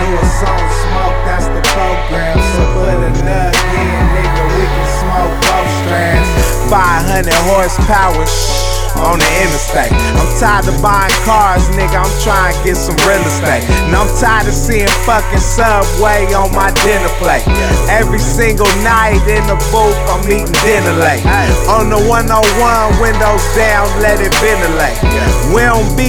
Lewis on smoke, that's the program. So put a nug in, nigga, we can smoke both strands. 500 horsepower, on the interstate. I'm tired of buying cars, nigga, I'm trying to get some real estate. And I'm tired of seeing fucking Subway on my dinner plate. Every single night in the booth, I'm eating dinner late. On the 101, windows down, let it ventilate. We don't be